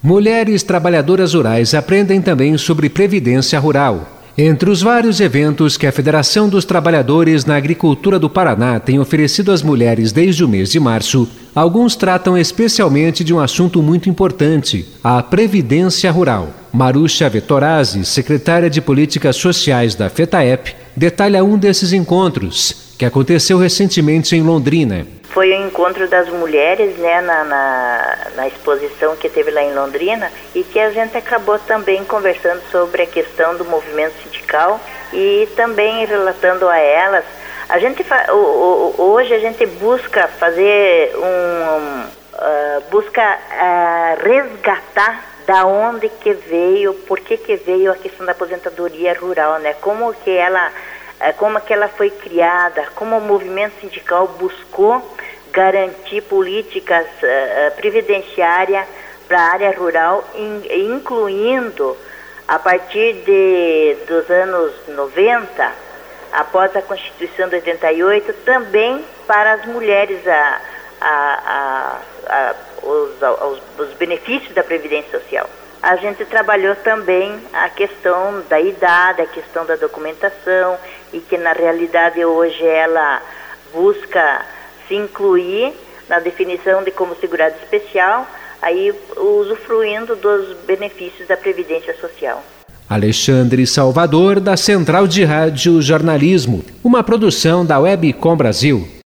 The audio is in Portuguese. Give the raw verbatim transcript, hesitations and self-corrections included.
Mulheres trabalhadoras rurais aprendem também sobre previdência rural. Entre os vários eventos que a Federação dos Trabalhadores na Agricultura do Paraná tem oferecido às mulheres desde o mês de março, alguns tratam especialmente de um assunto muito importante, a previdência rural. Marúcia Vettorazzi, secretária de Políticas Sociais da FETAEP, detalha um desses encontros, que aconteceu recentemente em Londrina. Foi o encontro das mulheres, né, na, na, na exposição que teve lá em Londrina, e que a gente acabou também conversando sobre a questão do movimento sindical e também relatando a elas. A gente fa- o, o, hoje a gente busca fazer um uh, busca uh, resgatar da onde que veio, por que que veio a questão da aposentadoria rural, né? Como que ela como que ela foi criada, como o movimento sindical buscou garantir políticas uh, previdenciárias para a área rural, in, incluindo a partir de, dos anos noventa, após a Constituição de oitenta e oito, também para as mulheres a, a, a, a, os, os, os benefícios da Previdência Social. A gente trabalhou também a questão da idade, a questão da documentação, e que na realidade hoje ela busca se incluir na definição de como segurado especial, aí usufruindo dos benefícios da Previdência Social. Alexandre Salvador, da Central de Rádio Jornalismo, uma produção da Webcom Brasil.